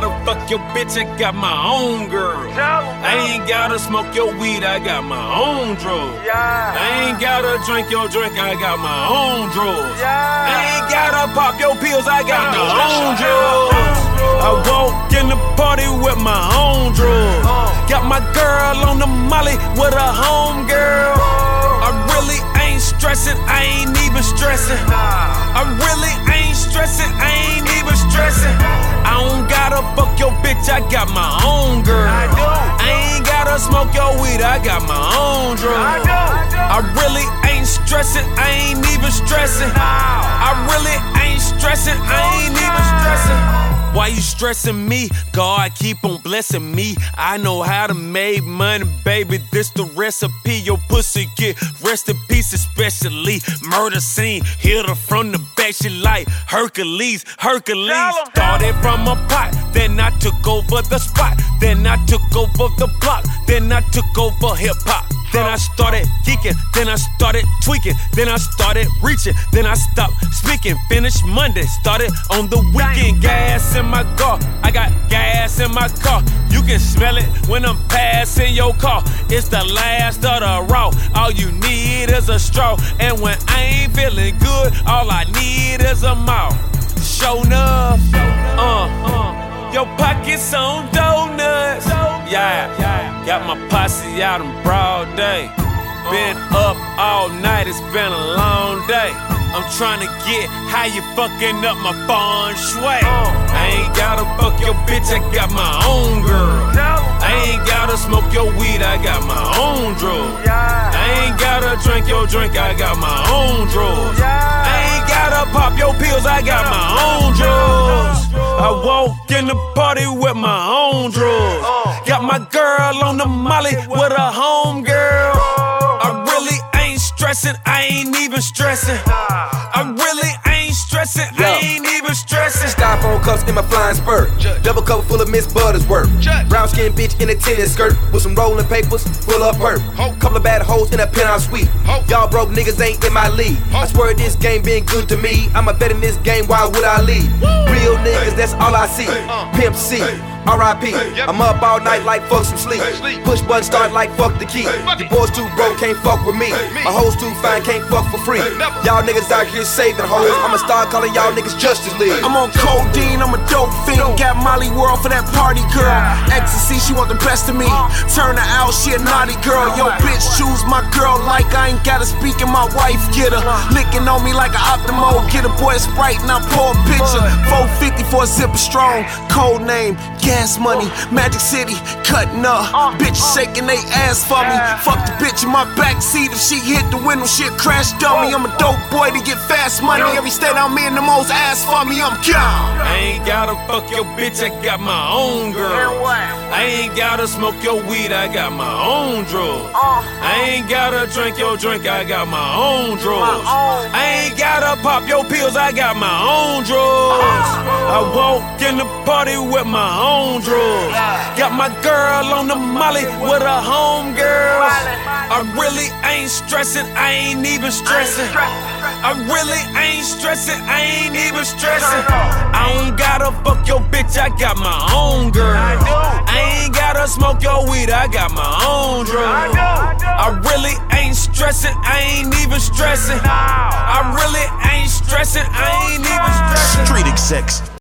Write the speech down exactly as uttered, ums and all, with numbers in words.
gotta fuck your bitch, I got my own girl. I ain't gotta smoke your weed, I got my own drugs. I ain't gotta drink your drink, I got my own drugs. I ain't gotta pop your pills, I got my own drugs. I walk in the party with my own drugs. Got my girl on the molly with a home girl. I really ain't stressing, I ain't even stressing. I really ain't stressing, I ain't even stressing. I don't gotta fuck your bitch, I got my own girl. I ain't gotta smoke your weed, I got my own drugs. I really ain't stressing, I ain't even stressing. I really ain't stressing, I ain't even stressing. Why you stressing me? God keep on blessing me. I know how to make money, baby. This the recipe. Your pussy get rest in peace, especially murder scene. Hit her from the back, she like Hercules, Hercules. Started from a pot, then I took over the spot. Then I took over the block, then I took over hip hop. Then I started geeking, then I started tweaking, then I started reaching, then I stopped speaking. Finished Monday, started on the weekend. Gas in my car, I got gas in my car. You can smell it when I'm passing your car. It's the last of the raw. All you need is a straw. And when I ain't feeling good, all I need is a mouth. Show enough, uh, uh, your pockets on donuts. Yeah, got my posse out in broad day. Been up all night, it's been a long day. I'm tryna get how you fucking up my feng shui. I ain't gotta fuck your bitch, I got my own girl. I ain't gotta smoke your weed, I got my own drugs. I ain't gotta drink your drink, I got my own drugs. I ain't gotta pop your pills, I got my own drugs. I walk in the party with my own drugs. Got my girl on the molly with a home girl. I really ain't stressing, I ain't even stressing. I really ain't stressing, I ain't even stressing. Styrofoam cups in my flying spurt. Double cup full of Miss Buttersworth. Brown skin bitch in a tennis skirt with some rolling papers full of perp. Couple of bad hoes in a penthouse suite. Y'all broke niggas ain't in my league. I swear this game been good to me. I'm a vet in this game, why would I leave? Real niggas, that's all I see. Pimp C, R I P I'm up all night like fuck some sleep. Push button start like fuck the key. Your boys too broke, can't fuck with me. My hoes too fine, can't fuck for free. Y'all niggas out here saving hoes. I'ma start calling y'all niggas Justice League. I'm on codeine, I'm a dope fiend. Got Molly World for that party girl. Ecstasy, she want the best of me. Turn her out, she a naughty girl. Yo, bitch, choose my girl like I ain't gotta speak and my wife get her. Licking on me like an Optimo. Get a boy a Sprite and I pour a picture. four fifty for a zipper strong. Code name, gas money. Magic City, cutting up. Bitches shaking they ass for me. Fuck the bitch in my backseat. If she hit the window, she'll crash dummy. I'm a dope boy to get fast money. Every state I'm in, the most ass for me, I'm gone. I ain't gotta fuck your bitch, I got my own girl. I ain't gotta smoke your weed, I got my own drugs. I ain't gotta drink your drink, I got my own drugs. I ain't gotta pop your pills, I got my own drugs. I walk in the party with my own drugs. Got my girl on the molly with a home girl. I really ain't stressing, I ain't even stressing. I really ain't stressing, I ain't even stressing. I don't gotta fuck your bitch, I got my own girl. I ain't gotta smoke your weed, I got my own drugs. I really ain't stressing, I ain't even stressing. I really ain't stressing, I ain't even stressing. Street execs.